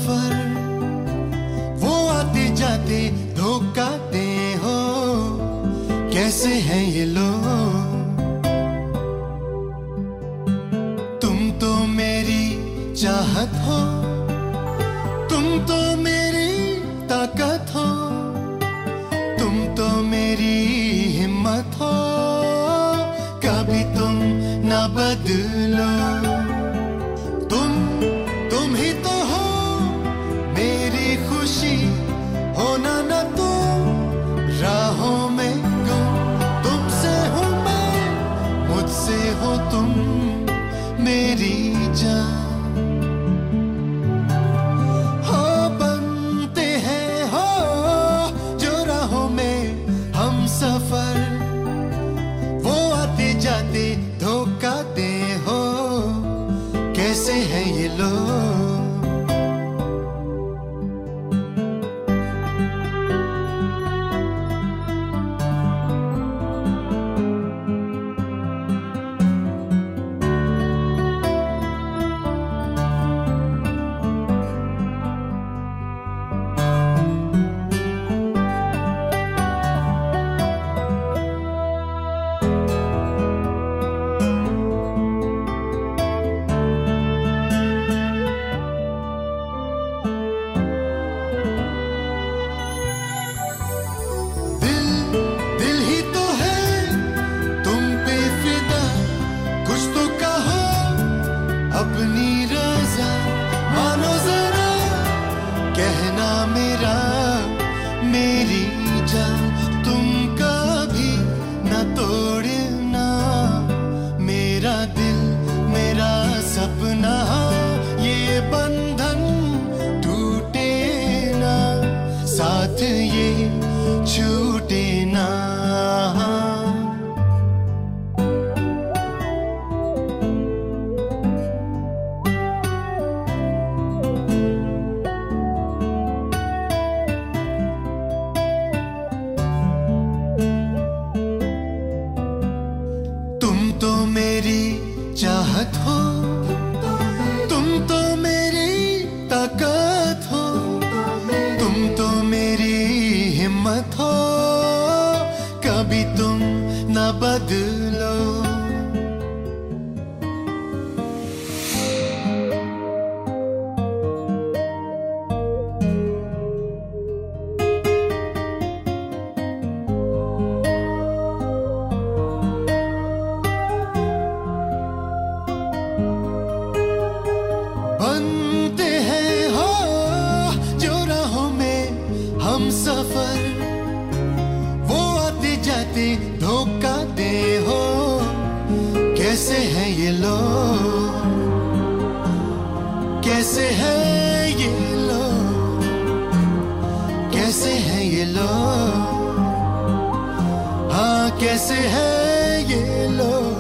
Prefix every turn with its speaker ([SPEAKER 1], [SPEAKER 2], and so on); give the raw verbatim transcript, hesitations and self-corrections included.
[SPEAKER 1] सफर, वो आते जाते धोखा दे हो, कैसे हैं ये लोग। तुम तो मेरी चाहत हो, तुम तो मेरी ताकत हो, तुम तो मेरी हिम्मत हो, कभी तुम ना बदलो। तुम तुम ही तो हो मेरी खुशी, होना ना तुम राहों में गुम। तुमसे हूँ मैं, मुझसे हो तुम मेरी जान। हो बनते हैं हो जो राहों में हम सफर, वो आते जाते धोखा दे हो, कैसे हैं ये लोग। अपनी रज़ा मानो जरा, कहना मेरा मेरी जान। तुम कभी न तोड़ना मेरा दिल मेरा सपना, ये बंधन टूटे ना, साथ ये छूटे ना। तुम तो मेरी चाहत हो, तुम तो मेरी ताकत हो, तुम तो मेरी हिम्मत हो, कभी तुम ना बदलो। बनते हैं हो जो राहों में हम सफर, वो आते जाते धोखा दे हो, कैसे हैं ये लोग, कैसे हैं ये लोग, कैसे हैं ये लोग, हाँ कैसे हैं ये लोग।